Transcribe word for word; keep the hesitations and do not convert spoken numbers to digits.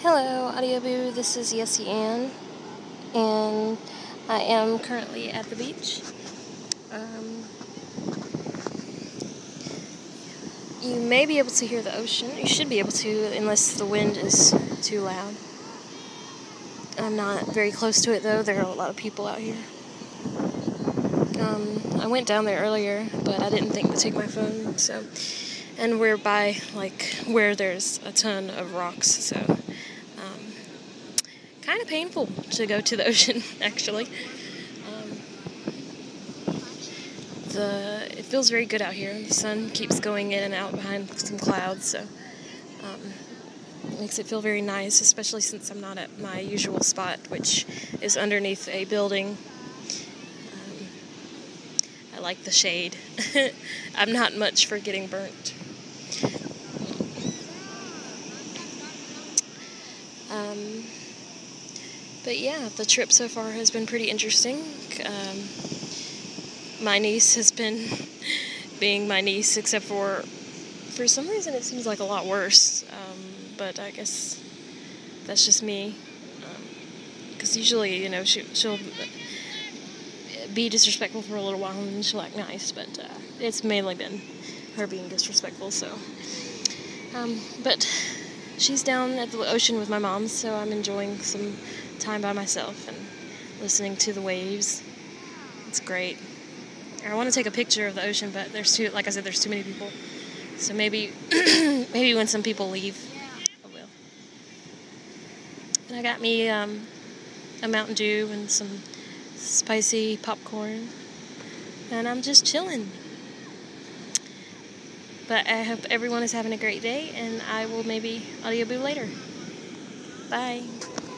Hello, Audioboo. This is Yessie Ann, and I am currently at the beach. Um, you may be able to hear the ocean. You should be able to, unless the wind is too loud. I'm not very close to it, though. There are a lot of people out here. Um, I went down there earlier, but I didn't think to take my phone, so... And we're by, like, where there's a ton of rocks, so... Um, kind of painful to go to the ocean, actually. Um, the it feels very good out here. The sun keeps going in and out behind some clouds, so um, it makes it feel very nice, especially since I'm not at my usual spot, which is underneath a building. Um, I like the shade. I'm not much for getting burnt. Um, but yeah, the trip so far has been pretty interesting. Um, my niece has been being my niece, except for, for some reason it seems like a lot worse, um, but I guess that's just me, because um, usually, you know, she, she'll be disrespectful for a little while and then she'll act nice, but uh, it's mainly been her being disrespectful, so, um, but she's down at the ocean with my mom, so I'm enjoying some time by myself and listening to the waves. It's great. I want to take a picture of the ocean, but there's too, like I said, there's too many people. So maybe, maybe when some people leave, I will. And I got me um, a Mountain Dew and some spicy popcorn, and I'm just chilling. But I hope everyone is having a great day, and I will maybe audioboo later. Bye.